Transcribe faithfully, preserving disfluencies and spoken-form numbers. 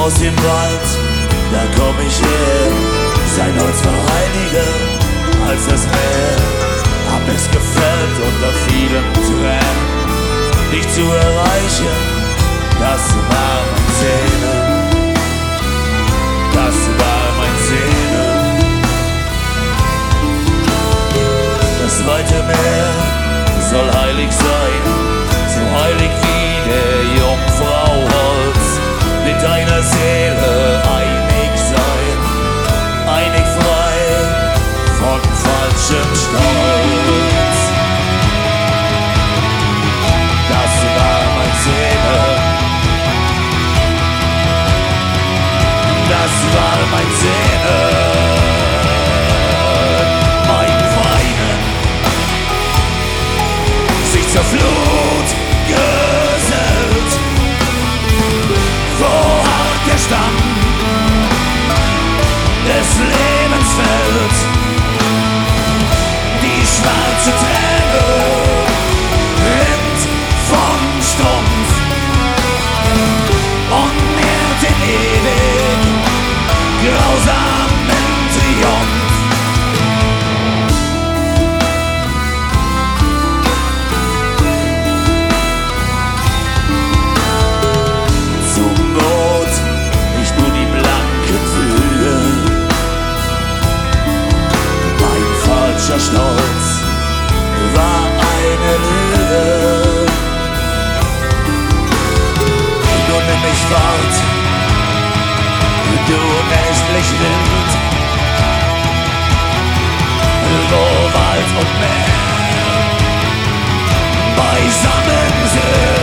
aus dem Wald, da komm ich her. Sein Holz war heiliger als das Meer. Hab es gefällt unter vielen Tränen, dich zu erreichen, das war mein Sehnen. Das war mein Sehnen. Das weite Meer soll heilig sein, so heilig wie der Jungfrau Holz. Mit deiner Seele einig sein, einig frei von falschem Stolz. Das war mein Sehnen. Das war mein Sehnen. Mein Weinen sich zur Flut gesellt, wo hart der Stamm des Lebens fällt. Die schwarze Träne rinnt vom Strumpf und mehrt den ewig grausamen Triumph. Stolz war eine Lüge. Du nimm mich fort, du nächtlich Wind, wo Wald und Meer beisammen sind.